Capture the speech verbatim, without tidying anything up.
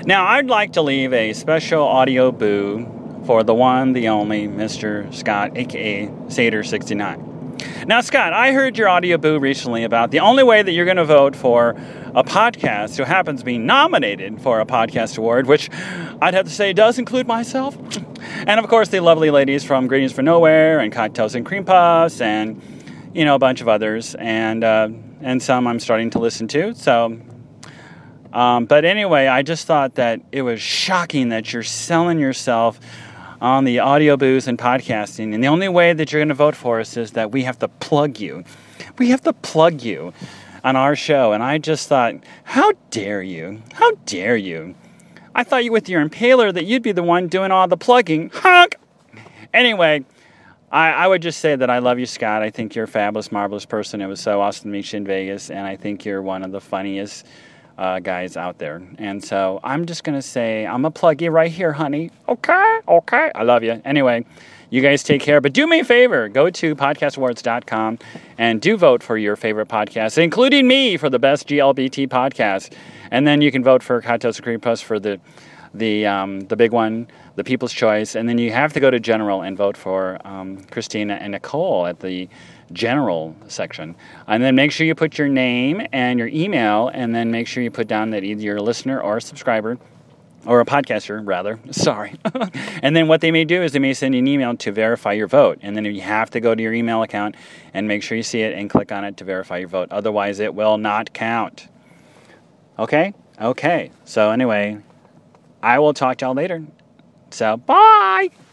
Now, I'd like to leave a special audio boo for the one, the only, Mister Scott, a k a. Sater sixty-nine. Now, Scott, I heard your audio boo recently about the only way that you're going to vote for a podcast who happens to be nominated for a podcast award, which I'd have to say does include myself. And, of course, the lovely ladies from Greetings from Nowhere and Cocktails and Cream Puffs and, you know, a bunch of others. And, uh, and some I'm starting to listen to. So, um, but anyway, I just thought that it was shocking that you're selling yourself on the audio booze and podcasting, and the only way that you're going to vote for us is that we have to plug you. We have to plug you on our show, and I just thought, how dare you? How dare you? I thought you with your impaler that you'd be the one doing all the plugging. Honk! Anyway, I, I would just say that I love you, Scott. I think you're a fabulous, marvelous person. It was so awesome to meet you in Vegas, and I think you're one of the funniest Uh, guys out there. And so I'm just going to say, I'm going to plug you right here, honey. Okay, okay. I love you. Anyway, you guys take care. But do me a favor. Go to podcast awards dot com and do vote for your favorite podcast, including me for the best G L B T podcast. And then you can vote for Cocktails and Cream Puffs for the the um, the big one, the People's Choice. And then you have to go to General and vote for um, Christina and Nicole at the General section. And then make sure you put your name and your email, and then make sure you put down that either you're a listener or a subscriber, or a podcaster, rather. Sorry. And then what they may do is they may send you an email to verify your vote. And then you have to go to your email account and make sure you see it and click on it to verify your vote. Otherwise, it will not count. Okay? Okay. So anyway, I will talk to y'all later. So, bye!